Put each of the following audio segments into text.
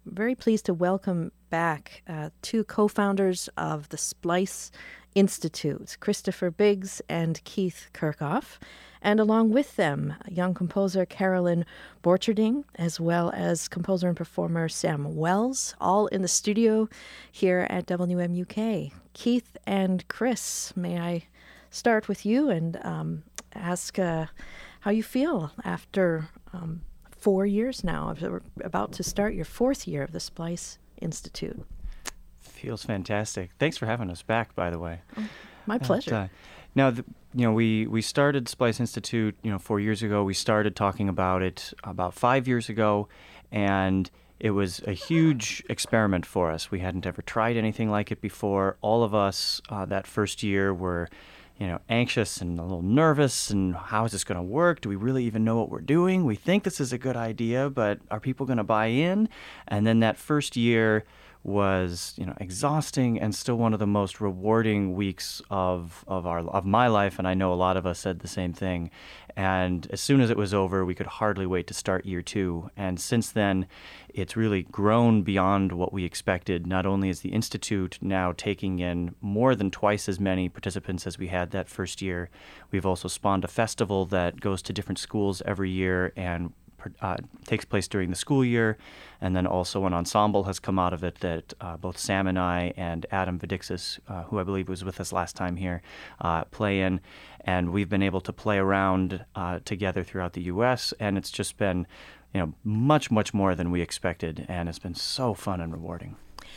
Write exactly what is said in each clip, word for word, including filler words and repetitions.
very pleased to welcome back uh, two co-founders of the Splice Institute, Christopher Biggs and Keith Kirchhoff, and along with them, young composer Carolyn Borcherding, as well as composer and performer Sam Wells, all in the studio here at W M U K. Keith and Chris, may I start with you and um, ask uh, how you feel after um, four years now. We're about to start your fourth year of the Splice Institute. Feels fantastic. Thanks for having us back, by the way. Oh, my pleasure. And, uh, now, the, you know, we, we started Splice Institute, you know, four years ago. We started talking about it about five years ago, and it was a huge experiment for us. We hadn't ever tried anything like it before. All of us uh, that first year were, you know, anxious and a little nervous, and how is this going to work? Do we really even know what we're doing? We think this is a good idea, but are people going to buy in? And then that first year was, you know, exhausting and still one of the most rewarding weeks of of our of my life, and I know a lot of us said the same thing. And as soon as it was over, we could hardly wait to start year two. And since then, it's really grown beyond what we expected. Not only is the Institute now taking in more than twice as many participants as we had that first year, we've also spawned a festival that goes to different schools every year and Uh, takes place during the school year, and then also an ensemble has come out of it that uh, both Sam and I and Adam Vidixis, uh, who I believe was with us last time here, uh, play in, and we've been able to play around uh, together throughout the U S, and it's just been, you know, much, much more than we expected, and it's been so fun and rewarding.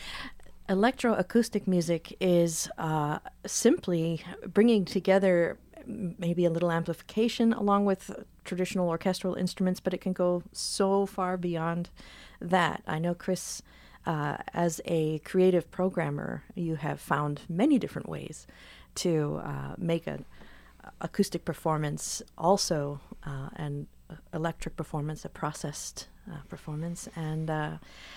Electroacoustic music is uh, simply bringing together maybe a little amplification along with traditional orchestral instruments, but it can go so far beyond that. I know, Chris, uh, as a creative programmer, you have found many different ways to uh, make an acoustic performance also uh, an electric performance, a processed uh, performance. And uh,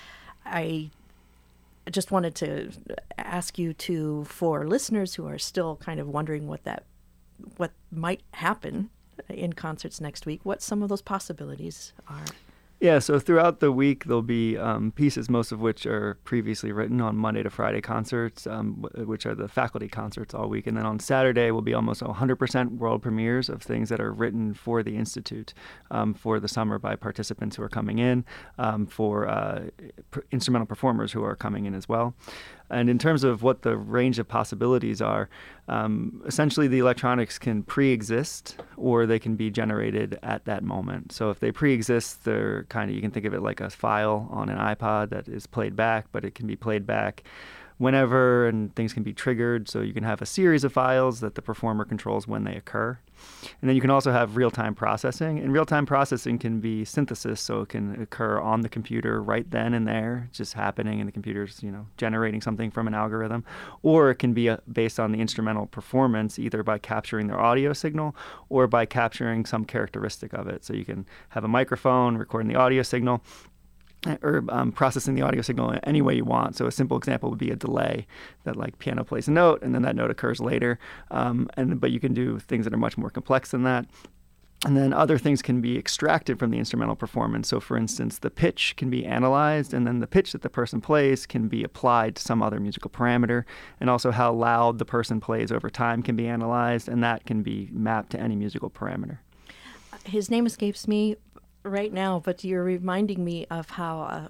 I just wanted to ask you to, for listeners who are still kind of wondering what that what might happen in concerts next week, what some of those possibilities are. Yeah, so throughout the week, there'll be um, pieces, most of which are previously written on Monday to Friday concerts, um, w- which are the faculty concerts all week. And then on Saturday will be almost one hundred percent world premieres of things that are written for the Institute um, for the summer by participants who are coming in, um, for uh, pr- instrumental performers who are coming in as well. And in terms of what the range of possibilities are, um, essentially the electronics can pre-exist or they can be generated at that moment. So if they pre-exist, they're kind of, you can think of it like a file on an iPod that is played back, but it can be played back whenever, and things can be triggered. So you can have a series of files that the performer controls when they occur. And then you can also have real-time processing. And real-time processing can be synthesis, so it can occur on the computer right then and there, just happening, and the computer's, you know, generating something from an algorithm. Or it can be a, based on the instrumental performance, either by capturing their audio signal or by capturing some characteristic of it. So you can have a microphone recording the audio signal, or um, processing the audio signal any way you want. So a simple example would be a delay, that like piano plays a note and then that note occurs later. Um, and but you can do things that are much more complex than that. And then other things can be extracted from the instrumental performance. So for instance, the pitch can be analyzed, and then the pitch that the person plays can be applied to some other musical parameter. And also how loud the person plays over time can be analyzed, and that can be mapped to any musical parameter. His name escapes me right now, but you're reminding me of how a,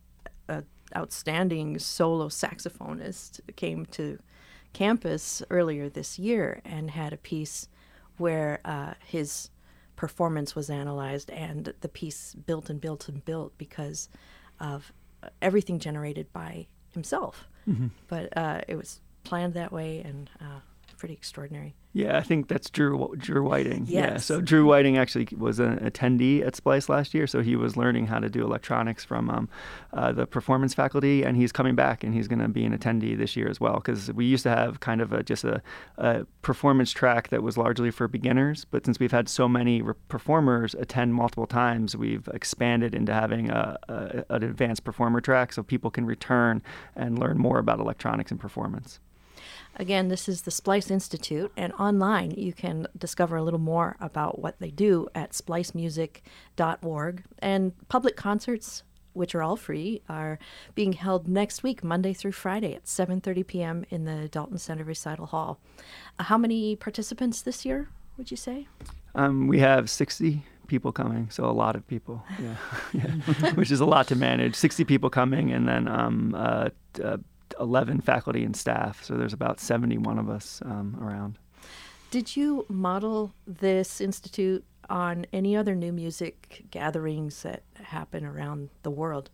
a outstanding solo saxophonist came to campus earlier this year and had a piece where uh, his performance was analyzed, and the piece built and built and built because of everything generated by himself. Mm-hmm. But uh, it was planned that way, and uh, pretty extraordinary. Yeah, I think that's Drew Drew Whiting. Yes. Yeah, so Drew Whiting actually was an attendee at Splice last year, so he was learning how to do electronics from um, uh, the performance faculty, and he's coming back, and he's going to be an attendee this year as well, because we used to have kind of a, just a, a performance track that was largely for beginners, but since we've had so many re- performers attend multiple times, we've expanded into having a, a, an advanced performer track so people can return and learn more about electronics and performance. Again, this is the Splice Institute, and online you can discover a little more about what they do at splice music dot org. And public concerts which are all free, are being held next week, Monday through Friday at seven thirty p.m. in the Dalton Center Recital Hall. Uh, how many participants this year, would you say? Um, we have sixty people coming, so a lot of people, yeah, yeah. Which is a lot to manage. sixty people coming, and then um, uh, uh, eleven faculty and staff, so there's about seventy-one of us um, around. Did you model this institute on any other new music gatherings that happen around the world?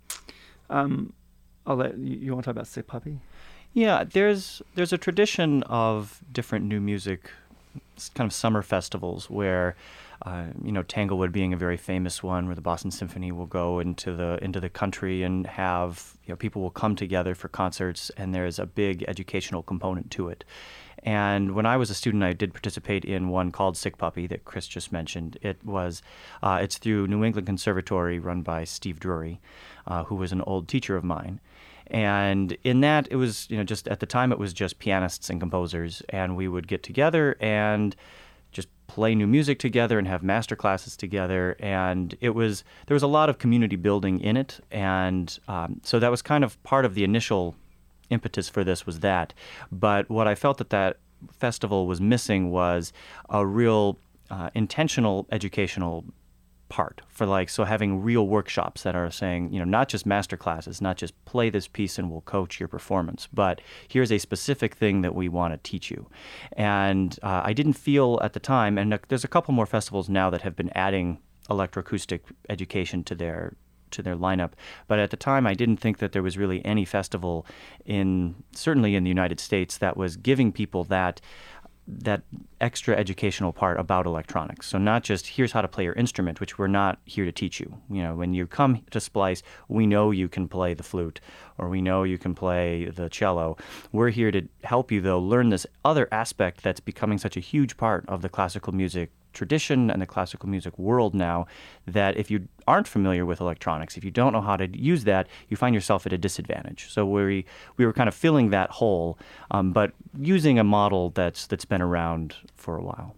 Um, I'll let you, you want to talk about Sick Puppy? Yeah, there's there's a tradition of different new music kind of summer festivals where, uh, you know, Tanglewood being a very famous one, where the Boston Symphony will go into the into the country and have, you know, people will come together for concerts, and there's a big educational component to it. And when I was a student, I did participate in one called Sick Puppy that Chris just mentioned. It was, uh, it's through New England Conservatory, run by Steve Drury, uh, who was an old teacher of mine. And in that, it was, you know, just at the time, it was just pianists and composers, and we would get together and just play new music together and have master classes together. And it was, there was a lot of community building in it. And um, so that was kind of part of the initial impetus for this was that. But what I felt that that festival was missing was a real uh, intentional educational part for, like, so having real workshops that are saying, you know, not just master classes, not just play this piece and we'll coach your performance, but here's a specific thing that we want to teach you. And uh, I didn't feel at the time, and there's a couple more festivals now that have been adding electroacoustic education to their to their lineup. But at the time, I didn't think that there was really any festival in, certainly in the United States, that was giving people that that extra educational part about electronics. So not just here's how to play your instrument, which we're not here to teach you. You know, when you come to Splice, we know you can play the flute or we know you can play the cello. We're here to help you, though, learn this other aspect that's becoming such a huge part of the classical music tradition and the classical music world now, that if you aren't familiar with electronics, if you don't know how to use that, you find yourself at a disadvantage. So we we were kind of filling that hole, um, but using a model that's that's been around for a while.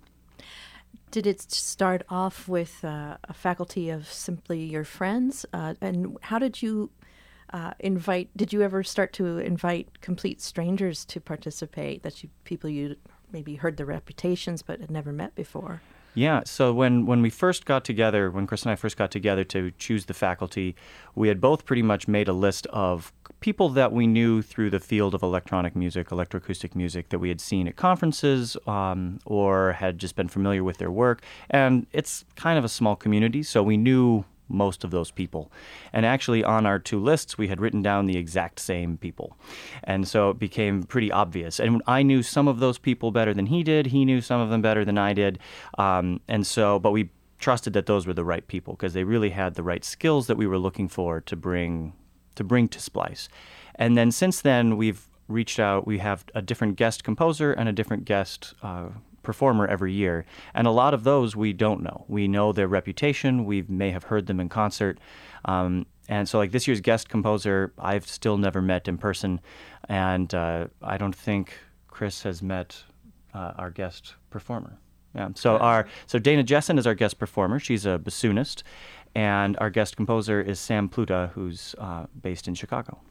Did it start off with uh, a faculty of simply your friends? Uh, and how did you uh, invite, did you ever start to invite complete strangers to participate, that you, people you maybe heard their reputations but had never met before? Yeah, so when, when we first got together, when Chris and I first got together to choose the faculty, we had both pretty much made a list of people that we knew through the field of electronic music, electroacoustic music, that we had seen at conferences um, or had just been familiar with their work. And it's kind of a small community, so we knew most of those people. And actually on our two lists, we had written down the exact same people. And so it became pretty obvious. And I knew some of those people better than he did. He knew some of them better than I did. Um, and so, but we trusted that those were the right people because they really had the right skills that we were looking for to bring to bring to Splice. And then since then, we've reached out. We have a different guest composer and a different guest uh, performer every year. And a lot of those we don't know. We know their reputation. We may have heard them in concert. Um, and so like this year's guest composer, I've still never met in person. And uh, I don't think Chris has met uh, our guest performer. Yeah. So our so Dana Jessen is our guest performer. She's a bassoonist. And our guest composer is Sam Pluta, who's uh, based in Chicago.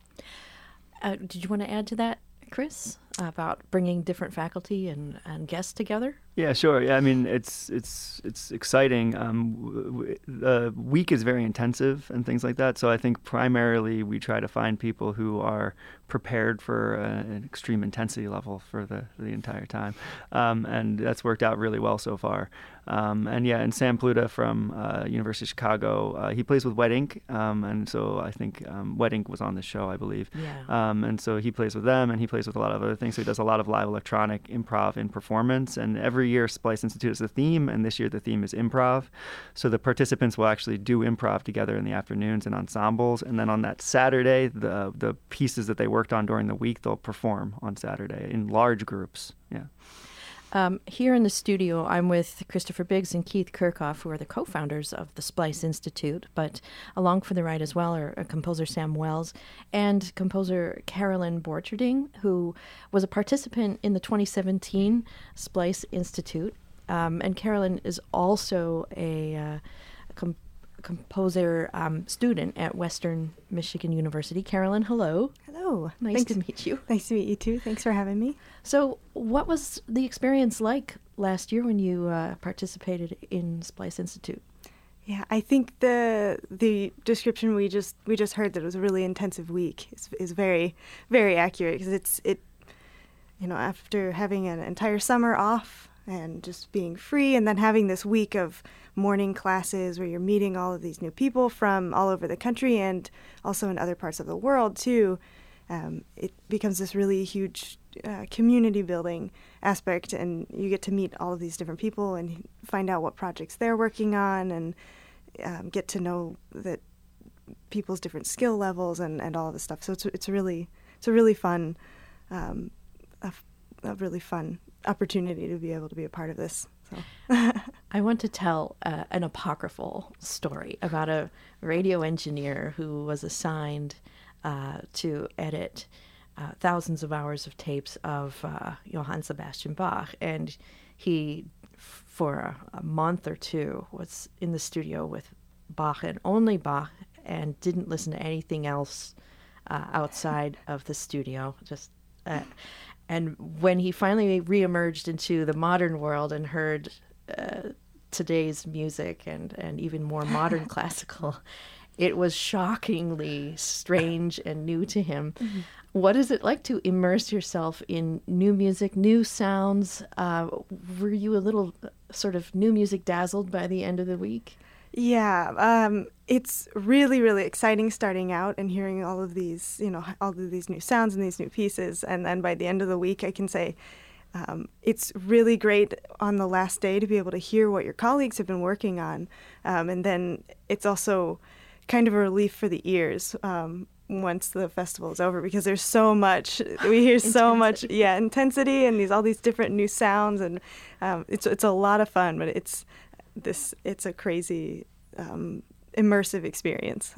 Uh, did you want to add to that, Chris, about bringing different faculty and, and guests together? Yeah, sure. Yeah, I mean, it's it's it's exciting. Um, w- w- the week is very intensive and things like that. So I think primarily we try to find people who are prepared for uh, an extreme intensity level for the the entire time, um, and that's worked out really well so far. Um, and yeah, and Sam Pluta from uh, University of Chicago, uh, he plays with Wet Ink, um, and so I think um, Wet Ink was on this show, I believe. Yeah. Um, and so he plays with them, and he plays with a lot of other things. So he does a lot of live electronic improv and performance, and every year Splice Institute is the theme, and this year the theme is improv. So the participants will actually do improv together in the afternoons in ensembles, and then on that Saturday, the the pieces that they worked on during the week, they'll perform on Saturday in large groups. Yeah. Um, here in the studio, I'm with Christopher Biggs and Keith Kirchhoff, who are the co-founders of the Splice Institute, but along for the ride as well are, are composer Sam Wells and composer Carolyn Borcherding, who was a participant in the twenty seventeen Splice Institute. Um, and Carolyn is also a, uh, a com- composer um, student at Western Michigan University. Carolyn, hello. Hello. Nice Thanks. to meet you. Nice to meet you too. Thanks for having me. So, what was the experience like last year when you uh, participated in Splice Institute? Yeah, I think the the description we just we just heard, that it was a really intensive week, is is very very accurate, because it's it you know, after having an entire summer off and just being free, and then having this week of morning classes where you're meeting all of these new people from all over the country and also in other parts of the world too, um, it becomes this really huge uh, community building aspect, and you get to meet all of these different people and find out what projects they're working on, and um, get to know that people's different skill levels and, and all of this stuff. So it's it's really it's a really fun um, a, a really fun opportunity to be able to be a part of this. So. I want to tell uh, an apocryphal story about a radio engineer who was assigned uh, to edit uh, thousands of hours of tapes of uh, Johann Sebastian Bach, and he, f- for a, a month or two, was in the studio with Bach and only Bach, and didn't listen to anything else uh, outside of the studio. Just uh, and when he finally reemerged into the modern world and heard uh, today's music and, and even more modern classical, it was shockingly strange and new to him. Mm-hmm. What is it like to immerse yourself in new music, new sounds? Uh, were you a little uh, sort of new music dazzled by the end of the week? Yeah, um, it's really, really exciting starting out and hearing all of these, you know, all of these new sounds and these new pieces. And then by the end of the week, I can say um, it's really great on the last day to be able to hear what your colleagues have been working on. Um, and then it's also kind of a relief for the ears um, once the festival is over, because there's so much, we hear so much, yeah, intensity and these all these different new sounds. And um, it's it's a lot of fun, but it's This it's a crazy, um, immersive experience.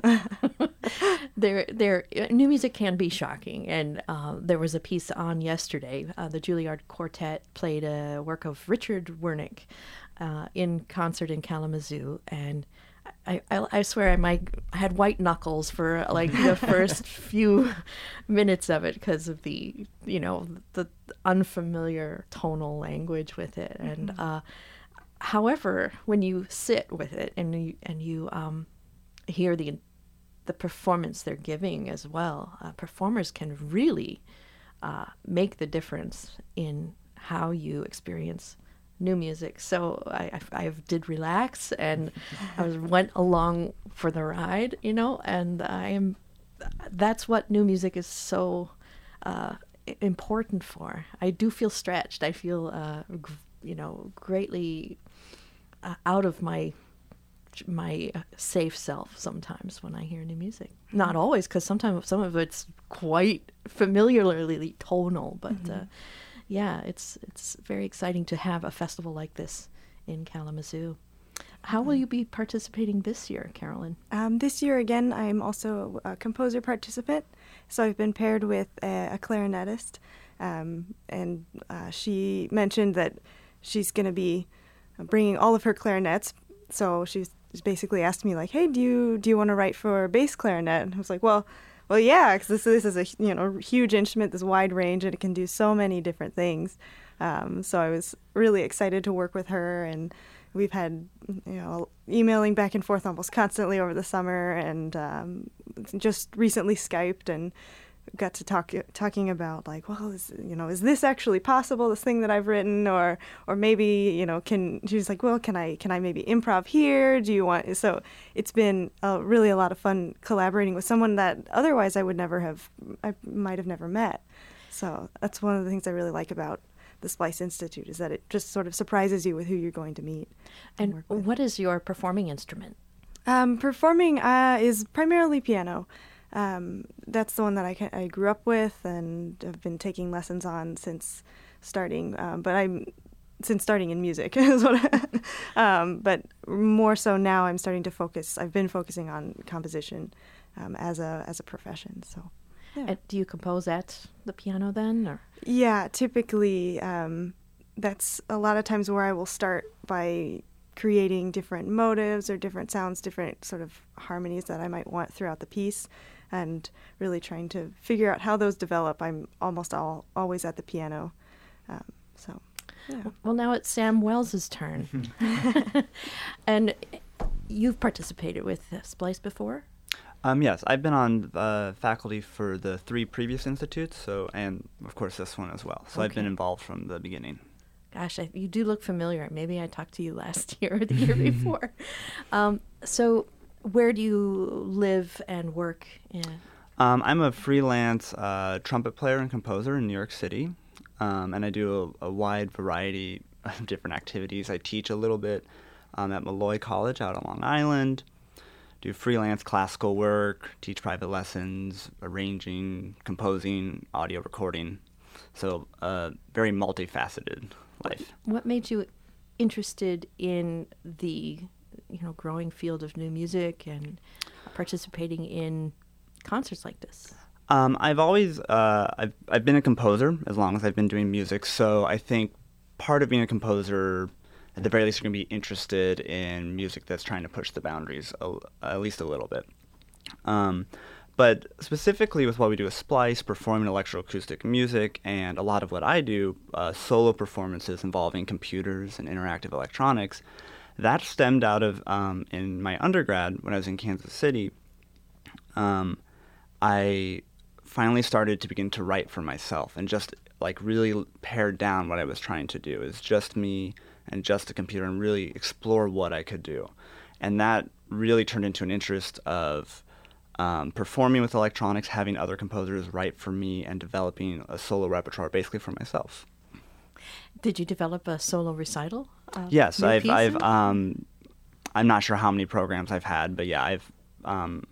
there, there, new music can be shocking, and uh, there was a piece on yesterday. Uh, the Juilliard Quartet played a work of Richard Wernick uh, in concert in Kalamazoo, and I, I, I swear I might I had white knuckles for like the first few minutes of it because of the you know the unfamiliar tonal language with it, and. Mm-hmm. Uh, However, when you sit with it and you and you um, hear the the performance they're giving as well, uh, performers can really uh, make the difference in how you experience new music. So I, I, I did relax, and I was, went along for the ride, you know. And I am that's what new music is so uh, important for. I do feel stretched. I feel uh, you know greatly. Uh, out of my my safe self sometimes when I hear new music. Not always, because sometimes some of it's quite familiarly tonal, but mm-hmm. uh, yeah, it's it's very exciting to have a festival like this in Kalamazoo. How mm-hmm. will you be participating this year, Carolyn? Um, this year, again, I'm also a composer participant, so I've been paired with a, a clarinetist, um, and uh, she mentioned that she's going to be bringing all of her clarinets, so she's basically asked me like, "Hey, do you do you want to write for bass clarinet?" And I was like, "Well, well, yeah, because this this is a you know huge instrument, this wide range, and it can do so many different things." Um, so I was really excited to work with her, and we've had you know emailing back and forth almost constantly over the summer, and um, just recently Skyped and got to talk talking about like, well, is, you know, is this actually possible? This thing that I've written, or or maybe you know, can she's like, well, can I can I maybe improv here? Do you want? So it's been uh, really a lot of fun collaborating with someone that otherwise I would never have, I might have never met. So that's one of the things I really like about the Splice Institute, is that it just sort of surprises you with who you're going to meet. And, and work with. What is your performing instrument? Um, performing uh, is primarily piano. Um, that's the one that I, I grew up with and have been taking lessons on since starting. Um, but I'm since starting in music is what. I, um, but more so now, I'm starting to focus. I've been focusing on composition um, as a as a profession. So, yeah. And do you compose at the piano then, or? Yeah, typically um, that's a lot of times where I will start by creating different motives or different sounds, different sort of harmonies that I might want throughout the piece, and really trying to figure out how those develop. I'm almost all always at the piano. Um, so, yeah. Well, now it's Sam Wells's turn. And you've participated with uh, Splice before? Um, yes, I've been on uh, faculty for the three previous institutes, so and of course this one as well. So I've been Okay. involved from the beginning. Gosh, I, you do look familiar. Maybe I talked to you last year or the year before. Um, so where do you live and work in? Um, I'm a freelance uh, trumpet player and composer in New York City, um, and I do a, a wide variety of different activities. I teach a little bit um, at Malloy College out on Long Island, do freelance classical work, teach private lessons, arranging, composing, audio recording. So uh, very multifaceted life. What made you interested in the, you know, growing field of new music and participating in concerts like this? Um, I've always uh, I've I've been a composer as long as I've been doing music. So I think part of being a composer, at the very least, you're going to be interested in music that's trying to push the boundaries a, at least a little bit. Um, but specifically with what we do with Splice, performing electroacoustic music, and a lot of what I do, uh, solo performances involving computers and interactive electronics, that stemmed out of um, in my undergrad when I was in Kansas City. Um, I finally started to begin to write for myself and just like really pared down what I was trying to do. It's just me and just a computer, and really explore what I could do. And that really turned into an interest of um, performing with electronics, having other composers write for me, and developing a solo repertoire basically for myself. Did you develop a solo recital? of Yes, new I've, pieces? I've, um, I'm not sure how many programs I've had, but yeah, I've, um,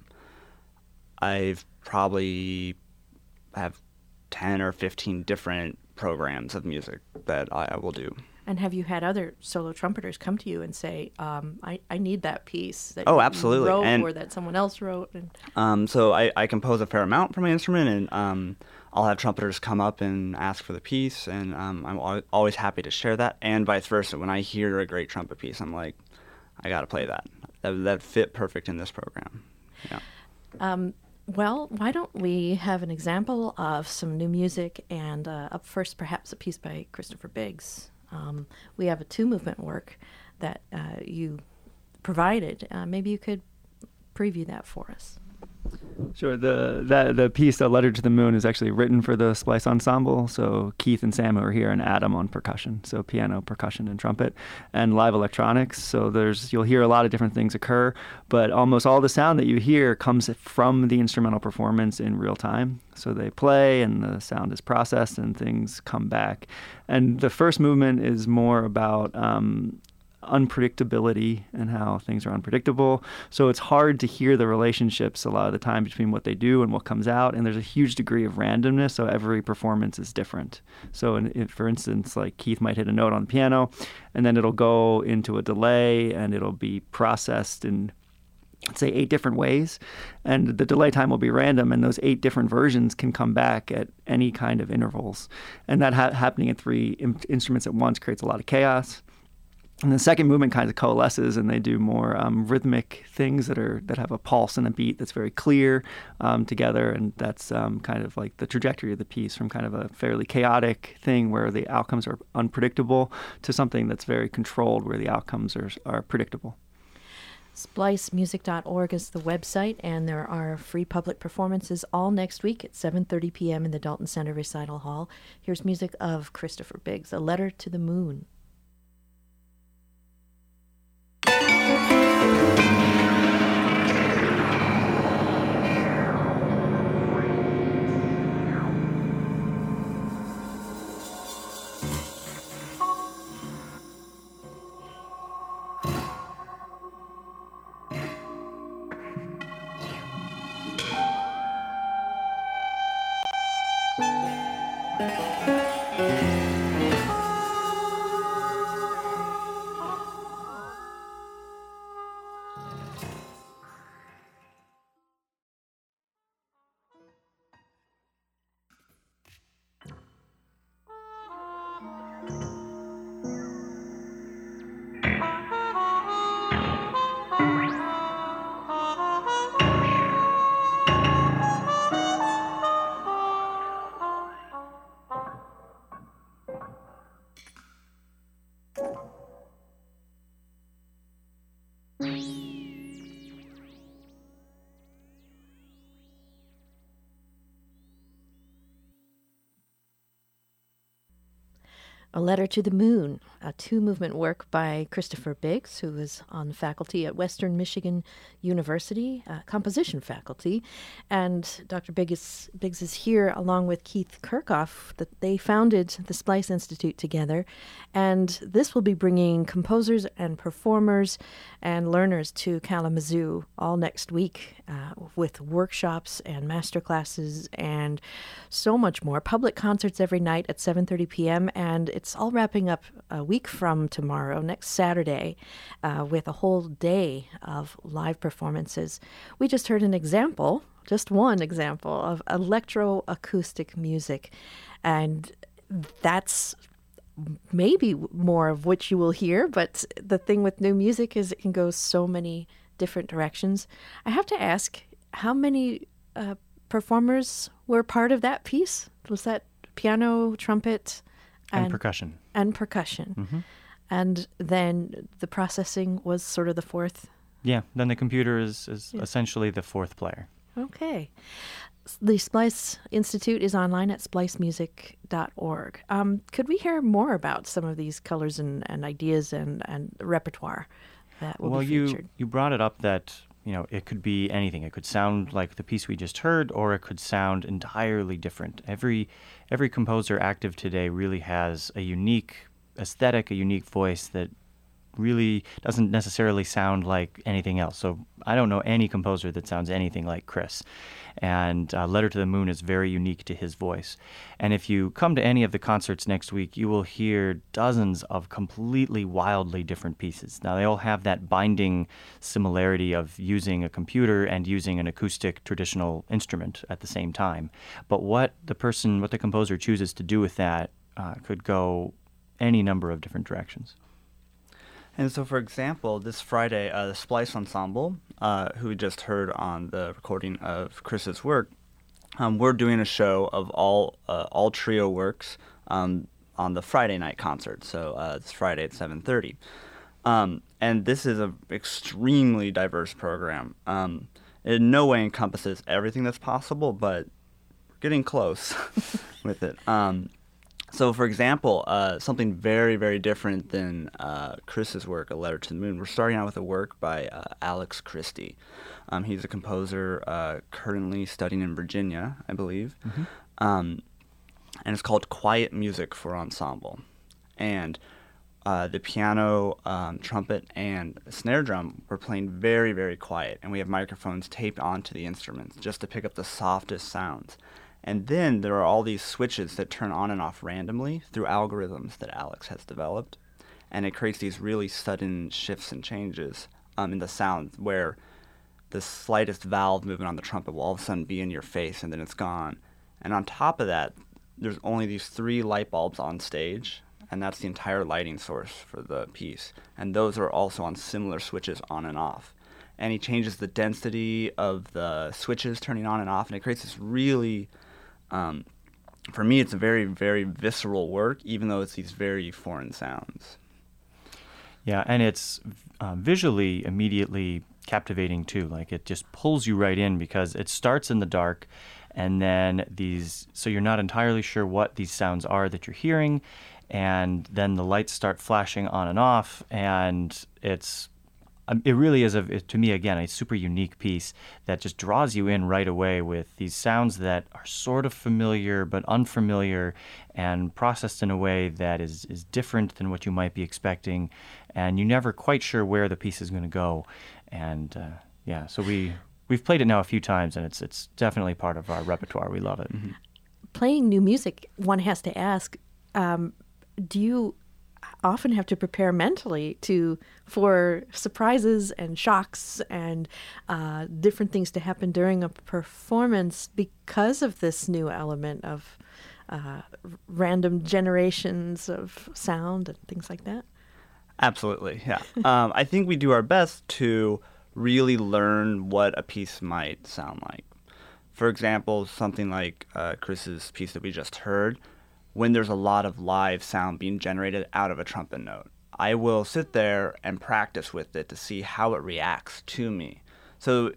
I've probably have ten or fifteen different programs of music that I, I will do. And have you had other solo trumpeters come to you and say, um, I, I need that piece that Oh, you absolutely. wrote And- or that someone else wrote? And Um, so I, I compose a fair amount for my instrument, and um, I'll have trumpeters come up and ask for the piece, and um, I'm al- always happy to share that, and vice versa. When I hear a great trumpet piece, I'm like, I got to play that. that. That fit perfect in this program. Yeah. Um, well, why don't we have an example of some new music, and uh, up first, perhaps a piece by Christopher Biggs. Um, we have a two-movement work that uh, you provided. Uh, maybe you could preview that for us. Sure. The that the piece, "The Letter to the Moon," is actually written for the Splice Ensemble. So Keith and Sam are here, and Adam on percussion. So piano, percussion, and trumpet, and live electronics. So there's you'll hear a lot of different things occur, but almost all the sound that you hear comes from the instrumental performance in real time. So they play, and the sound is processed, and things come back. And the first movement is more about um, unpredictability and how things are unpredictable. So it's hard to hear the relationships a lot of the time between what they do and what comes out. And there's a huge degree of randomness. So every performance is different. So in, in, for instance, like Keith might hit a note on the piano, and then it'll go into a delay, and it'll be processed in, let's say, eight different ways. And the delay time will be random, and those eight different versions can come back at any kind of intervals. And that ha- happening at three in- instruments at once creates a lot of chaos. And the second movement kind of coalesces, and they do more um, rhythmic things that are that have a pulse and a beat that's very clear um, together, and that's um, kind of like the trajectory of the piece from kind of a fairly chaotic thing where the outcomes are unpredictable to something that's very controlled where the outcomes are are predictable. Splice music dot org is the website, and there are free public performances all next week at seven thirty p.m. in the Dalton Center Recital Hall. Here's music of Christopher Biggs, "A Letter to the Moon." A Letter to the Moon, a two-movement work by Christopher Biggs, who is on faculty at Western Michigan University, uh, composition faculty. And Doctor Biggs, Biggs is here along with Keith Kirchhoff. That they founded the Splice Institute together. And this will be bringing composers and performers and learners to Kalamazoo all next week uh, with workshops and master classes and so much more. Public concerts every night at seven thirty p.m. and it's all wrapping up a week from tomorrow, next Saturday, uh, with a whole day of live performances. We just heard an example, just one example, of electroacoustic music, and that's maybe more of which you will hear, but the thing with new music is it can go so many different directions. I have to ask, how many uh, performers were part of that piece? Was that piano, trumpet, And, and percussion. And percussion. Mm-hmm. And then the processing was sort of the fourth? Yeah, then the computer is, is Yeah. essentially the fourth player. Okay. The Splice Institute is online at splice music dot org. Um, could we hear more about some of these colors and, and ideas and, and repertoire that will well, be you featured? you brought it up that you know it could be anything. It could sound like the piece we just heard, or it could sound entirely different. Every every composer active today really has a unique aesthetic, a unique voice that really doesn't necessarily sound like anything else. So I don't know any composer that sounds anything like Chris. And uh, Letter to the Moon is very unique to his voice. And if you come to any of the concerts next week, you will hear dozens of completely wildly different pieces. Now, they all have that binding similarity of using a computer and using an acoustic traditional instrument at the same time. But what the person, what the composer chooses to do with that uh, could go any number of different directions. And so, for example, this Friday, uh, the Splice Ensemble, uh, who we just heard on the recording of Chris's work, um, we're doing a show of all uh, all trio works um, on the Friday night concert. So uh, it's Friday at seven thirty. Um, and this is an extremely diverse program. Um, it in no way encompasses everything that's possible, but we're getting close with it. Um, So, for example, uh, something very, very different than uh, Chris's work, A Letter to the Moon. We're starting out with a work by uh, Alex Christie. Um, he's a composer uh, currently studying in Virginia, I believe. Mm-hmm. Um, and it's called Quiet Music for Ensemble. And uh, the piano, um, trumpet, and snare drum were playing very, very quiet. And we have microphones taped onto the instruments just to pick up the softest sounds. And then there are all these switches that turn on and off randomly through algorithms that Alex has developed. And it creates these really sudden shifts and changes um, in the sound where the slightest valve movement on the trumpet will all of a sudden be in your face and then it's gone. And on top of that, there's only these three light bulbs on stage, and that's the entire lighting source for the piece. And those are also on similar switches on and off. And he changes the density of the switches turning on and off, and it creates this really... Um, for me, it's a very, very visceral work, even though it's these very foreign sounds. Yeah, and it's uh, visually immediately captivating, too. Like, it just pulls you right in because it starts in the dark, and then these, so you're not entirely sure what these sounds are that you're hearing, and then the lights start flashing on and off, and it's... Um, it really is, a, it, to me, again, a super unique piece that just draws you in right away with these sounds that are sort of familiar but unfamiliar and processed in a way that is, is different than what you might be expecting, and you're never quite sure where the piece is going to go. And, uh, yeah, so we, we've played it now a few times, and it's, it's definitely part of our repertoire. We love it. Mm-hmm. Playing new music, one has to ask, um, do you... often have to prepare mentally to for surprises and shocks and uh, different things to happen during a performance because of this new element of uh, random generations of sound and things like that? Absolutely, yeah. um, I think we do our best to really learn what a piece might sound like. For example, something like uh, Chris's piece that we just heard, when there's a lot of live sound being generated out of a trumpet note, I will sit there and practice with it to see how it reacts to me. So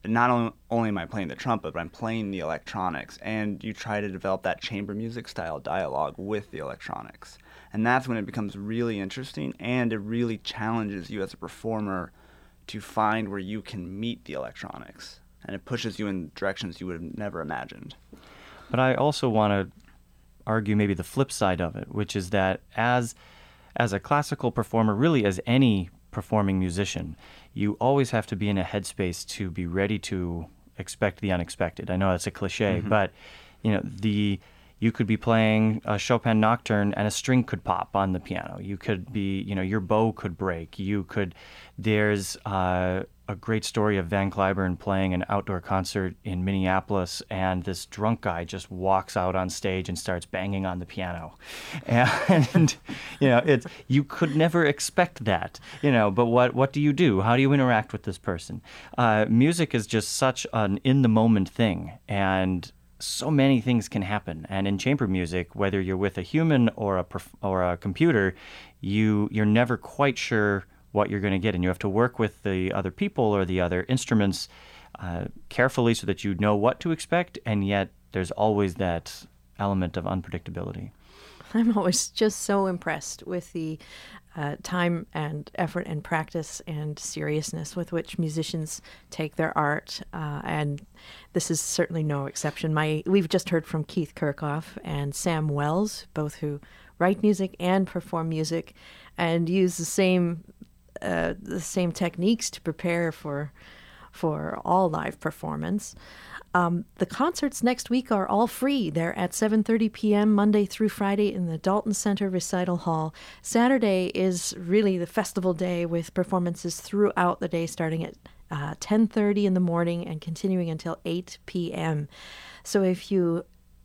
not on- only am I playing the trumpet, but I'm playing the electronics. And you try to develop that chamber music style dialogue with the electronics. And that's when it becomes really interesting, and it really challenges you as a performer to find where you can meet the electronics. And it pushes you in directions you would have never imagined. But I also want to argue maybe the flip side of it, which is that as as a classical performer, really as any performing musician, you always have to be in a headspace to be ready to expect the unexpected. I know that's a cliche, mm-hmm. but you know, the you could be playing a Chopin nocturne and a string could pop on the piano. You could be, you know, your bow could break. You could, there's uh, a great story of Van Cliburn playing an outdoor concert in Minneapolis, and this drunk guy just walks out on stage and starts banging on the piano. And, you know, it's, you could never expect that, you know, but what, what do you do? How do you interact with this person? Uh, music is just such an in-the-moment thing, and so many things can happen. And in chamber music, whether you're with a human or a perf- or a computer, you you're never quite sure what you're going to get, and you have to work with the other people or the other instruments uh, carefully so that you know what to expect, and yet there's always that element of unpredictability. I'm always just so impressed with the uh, time and effort and practice and seriousness with which musicians take their art, uh, and this is certainly no exception. My we've just heard from Keith Kirchhoff and Sam Wells, both who write music and perform music, and use the same uh, the same techniques to prepare for for all live performance. Um, the concerts next week are all free. They're at seven thirty p.m. Monday through Friday in the Dalton Center Recital Hall. Saturday is really the festival day with performances throughout the day, starting at uh, ten thirty in the morning and continuing until eight p.m. So if you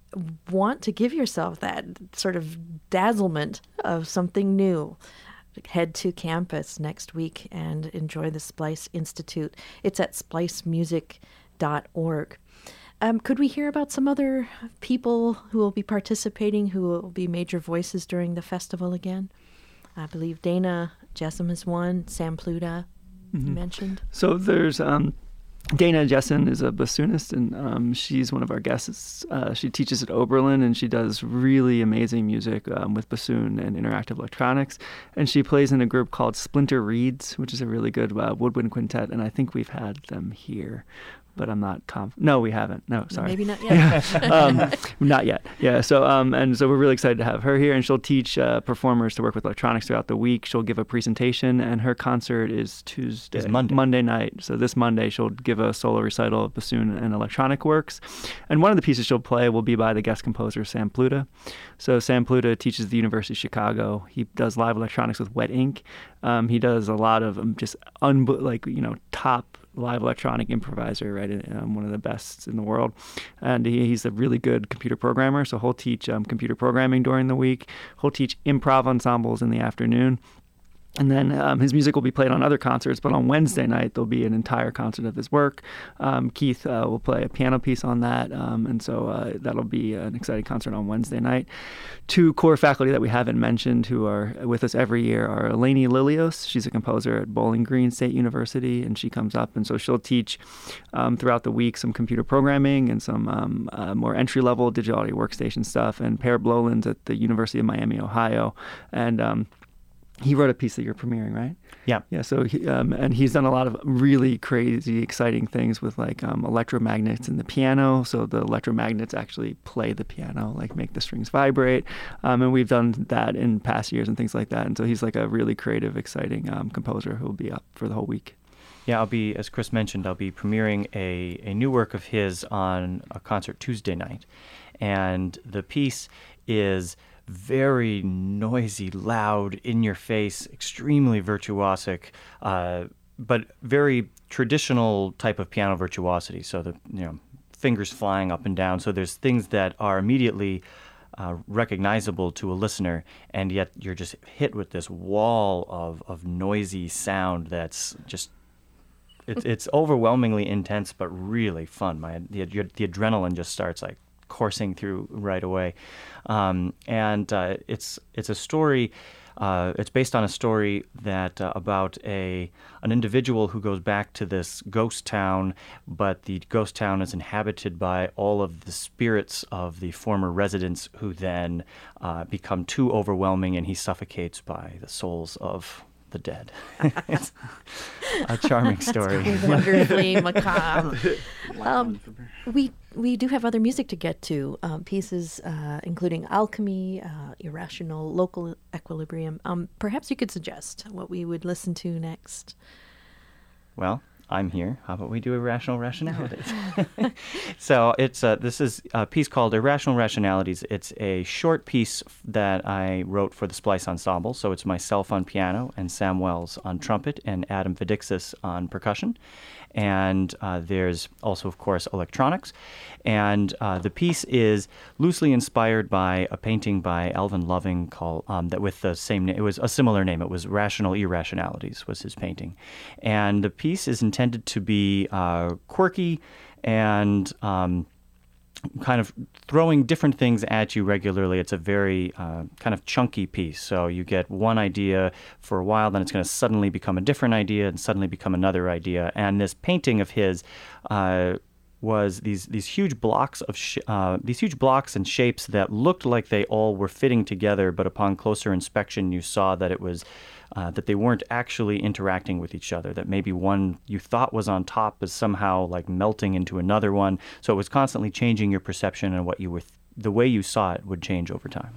want to give yourself that sort of dazzlement of something new, head to campus next week and enjoy the Splice Institute. It's at splice music dot org. Um, could we hear about some other people who will be participating, who will be major voices during the festival again? I believe Dana Jessam is one, Sam Pluta mm-hmm. you mentioned. So there's um, Dana Jessen is a bassoonist, and um, she's one of our guests. Uh, she teaches at Oberlin, and she does really amazing music um, with bassoon and interactive electronics. And she plays in a group called Splinter Reeds, which is a really good uh, woodwind quintet, and I think we've had them here. But I'm not conf- No, we haven't. No, sorry. Maybe not yet. um, not yet. Yeah. So, um, and so we're really excited to have her here, and she'll teach uh, performers to work with electronics throughout the week. She'll give a presentation, and her concert is Tuesday, it's Monday. Monday night. So this Monday, she'll give a solo recital of bassoon and electronic works, and one of the pieces she'll play will be by the guest composer Sam Pluta. So Sam Pluta teaches at the University of Chicago. He does live electronics with Wet Ink. Um, he does a lot of um, just un- like you know top. live electronic improviser, right? Um, one of the best in the world. And he, he's a really good computer programmer, so he'll teach um, computer programming during the week. He'll teach improv ensembles in the afternoon. And then um, his music will be played on other concerts, but on Wednesday night, there'll be an entire concert of his work. Um, Keith uh, will play a piano piece on that, um, and so uh, that'll be an exciting concert on Wednesday night. Two core faculty that we haven't mentioned who are with us every year are Eleni Lilios. She's a composer at Bowling Green State University, and she comes up, and so she'll teach um, throughout the week some computer programming and some um, uh, more entry-level digital audio workstation stuff. And Per Bloland's at the University of Miami, Ohio, and um, he wrote a piece that you're premiering, right? Yeah. Yeah. So, he, um, and he's done a lot of really crazy, exciting things with like um, electromagnets in the piano. So the electromagnets actually play the piano, like make the strings vibrate. Um, and we've done that in past years and things like that. And so he's like a really creative, exciting um, composer who will be up for the whole week. Yeah, I'll be, as Chris mentioned, I'll be premiering a, a new work of his on a concert Tuesday night. And the piece is very noisy, loud, in-your-face, extremely virtuosic, uh, but very traditional type of piano virtuosity. So the you know fingers flying up and down. So there's things that are immediately uh, recognizable to a listener, and yet you're just hit with this wall of, of noisy sound that's just it's it's overwhelmingly intense, but really fun. My the, the adrenaline just starts like coursing through right away, um, and uh, it's it's a story uh, it's based on a story that uh, about a an individual who goes back to this ghost town, but the ghost town is inhabited by all of the spirits of the former residents, who then uh, become too overwhelming, and he suffocates by the souls of the dead. It's a charming story. Wonderfully macabre. Um, we we do have other music to get to, um, pieces uh, including Alchemy, uh, Irrational, Local Equilibrium. Um, perhaps you could suggest what we would listen to next. Well, I'm here. How about we do Irrational Rationalities? So it's uh, this is a piece called Irrational Rationalities. It's a short piece that I wrote for the Splice Ensemble. So it's myself on piano and Sam Wells on trumpet and Adam Vidixis on percussion. And uh, there's also, of course, electronics. And uh, the piece is loosely inspired by a painting by Alvin Loving called um, that with the same name. It was a similar name. It was Rational Irrationalities was his painting. And the piece is intended to be uh, quirky and um, kind of throwing different things at you regularly. It's a very uh, kind of chunky piece. So you get one idea for a while, then it's going to suddenly become a different idea and suddenly become another idea. And this painting of his uh, was these these huge blocks of sh- uh, these huge blocks and shapes that looked like they all were fitting together, but upon closer inspection, you saw that it was uh, that they weren't actually interacting with each other. That maybe one you thought was on top is somehow like melting into another one. So it was constantly changing your perception, and what you were th- the way you saw it would change over time.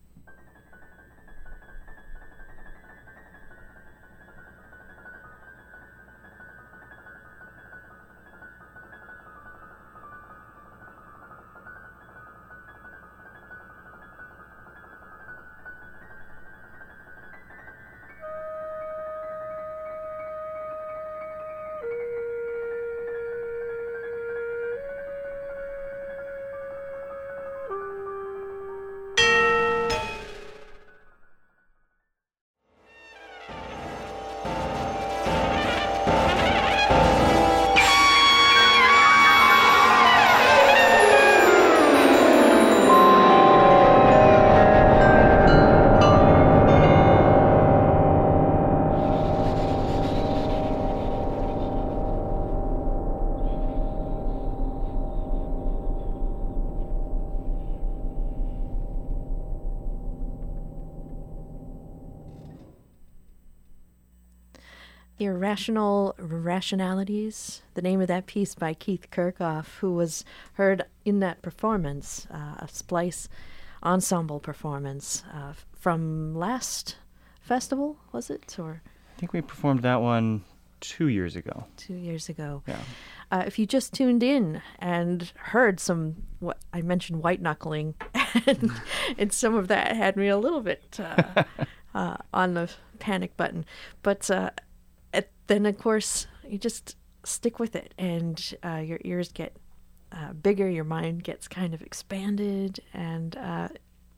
Irrational Rationalities, the name of that piece by Keith Kirchhoff, who was heard in that performance, uh, a Splice ensemble performance uh, from last festival, was it? Or I think we performed that one two years ago. Two years ago. Yeah. Uh, if you just tuned in and heard some, what I mentioned, white knuckling, and, and some of that had me a little bit uh, uh, on the panic button. But uh, at, then, of course, you just stick with it, and uh, your ears get uh, bigger, your mind gets kind of expanded, and uh,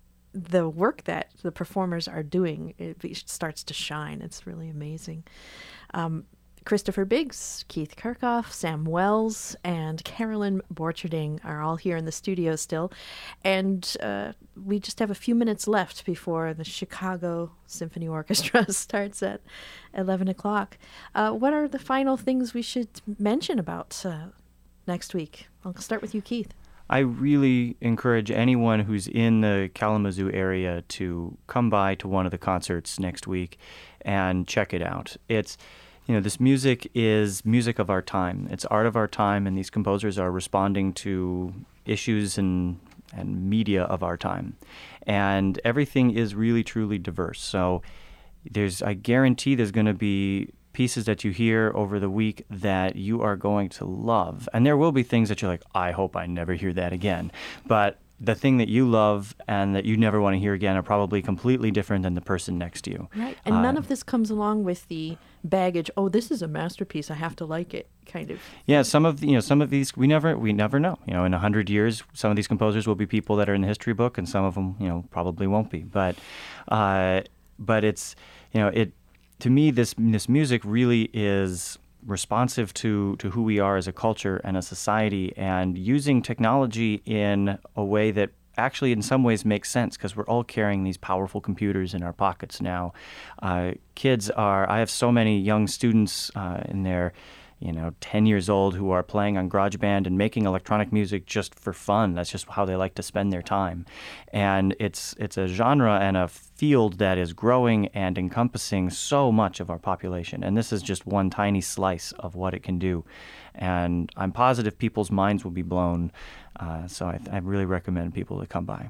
the work that the performers are doing, it be- starts to shine. It's really amazing. Um, Christopher Biggs, Keith Kirchhoff, Sam Wells, and Carolyn Borcherding are all here in the studio still. And uh, we just have a few minutes left before the Chicago Symphony Orchestra starts at eleven o'clock. Uh, what are the final things we should mention about uh, next week? I'll start with you, Keith. I really encourage anyone who's in the Kalamazoo area to come by to one of the concerts next week and check it out. It's You know, this music is music of our time. It's art of our time, and these composers are responding to issues and and media of our time. And everything is really, truly diverse. So there's, I guarantee there's going to be pieces that you hear over the week that you are going to love. And there will be things that you're like, I hope I never hear that again. But the thing that you love and that you never want to hear again are probably completely different than the person next to you. Right. And uh, none of this comes along with the baggage, oh, this is a masterpiece, I have to like it, kind of. Yeah, some of the, you know, some of these we never we never know. You know, in a hundred years, some of these composers will be people that are in the history book, and some of them, you know, probably won't be. But, uh, but it's, you know, it to me this this music really is responsive to, to who we are as a culture and a society, and using technology in a way that actually in some ways makes sense because we're all carrying these powerful computers in our pockets now. Uh, kids are, I have so many young students uh, in their you know, ten years old who are playing on GarageBand and making electronic music just for fun. That's just how they like to spend their time. And it's it's a genre and a field that is growing and encompassing so much of our population. And this is just one tiny slice of what it can do. And I'm positive people's minds will be blown. Uh, so I, I really recommend people to come by.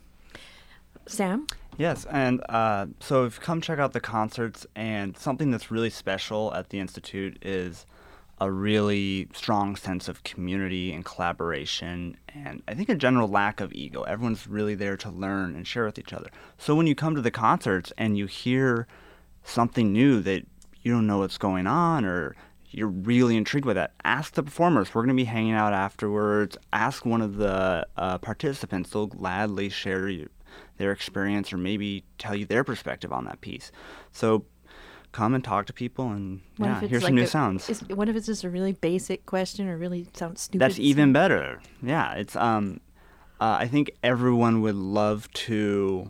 Sam? Yes, and uh, so if you come check out the concerts, and something that's really special at the Institute is a really strong sense of community and collaboration, and I think a general lack of ego. Everyone's really there to learn and share with each other. So when you come to the concerts and you hear something new that you don't know what's going on, or you're really intrigued with that, ask the performers. We're going to be hanging out afterwards. Ask one of the uh, participants. They'll gladly share you, their experience, or maybe tell you their perspective on that piece. So come and talk to people, and What yeah, if it's here's like some new a- sounds. Is, what if it's just a really basic question or really sounds stupid? That's even better. Yeah, it's um, uh, I think everyone would love to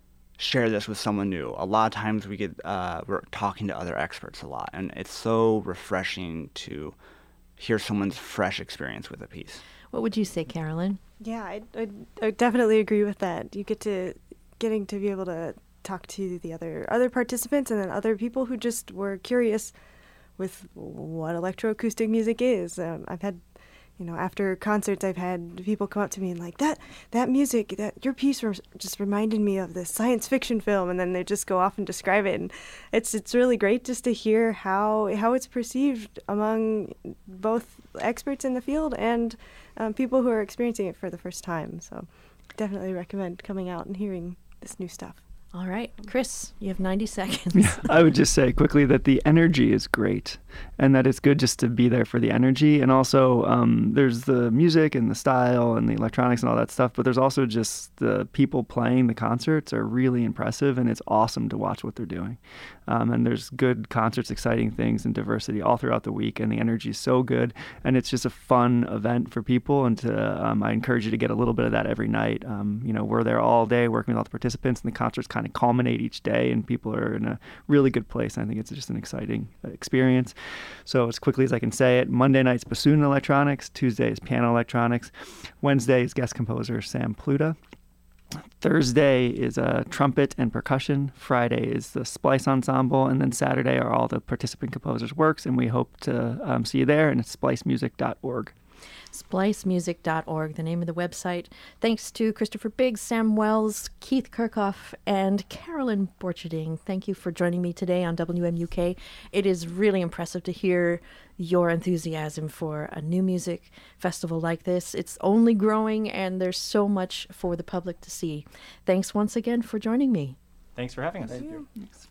share this with someone new. A lot of times we get uh, we're talking to other experts a lot, and it's so refreshing to hear someone's fresh experience with a piece. What would you say, Carolyn? Yeah, I, I, I definitely agree with that. You get to getting to be able to talk to the other other participants and then other people who just were curious with what electroacoustic music is. Um, I've had, you know, after concerts, I've had people come up to me and like, that that music, that your piece re- just reminded me of this science fiction film, and then they just go off and describe it. And it's it's really great just to hear how how it's perceived among both experts in the field and um, people who are experiencing it for the first time. So definitely recommend coming out and hearing this new stuff. All right, Chris, you have ninety seconds. I would just say quickly that the energy is great, and that it's good just to be there for the energy. And also, um, there's the music and the style and the electronics and all that stuff, but there's also just the people playing the concerts are really impressive, and it's awesome to watch what they're doing. Um, and there's good concerts, exciting things, and diversity all throughout the week, and the energy is so good, and it's just a fun event for people. And to, um, I encourage you to get a little bit of that every night. Um, you know, we're there all day working with all the participants, and the concerts kind of culminate each day, and people are in a really good place. I think it's just an exciting experience. So as quickly as I can say it, Monday night's bassoon electronics, Tuesday is piano electronics, Wednesday is guest composer Sam Pluta, Thursday is uh, trumpet and percussion, Friday is the Splice Ensemble, and then Saturday are all the participant composers' works, and we hope to um, see you there, and it's splice music dot org. splice music dot org, the name of the website. Thanks to Christopher Biggs, Sam Wells, Keith Kirchhoff, and Carolyn Borcherding. Thank you for joining me today on W M U K. It is really impressive to hear your enthusiasm for a new music festival like this. It's only growing, and there's so much for the public to see. Thanks once again for joining me. Thanks for having us. Thank you.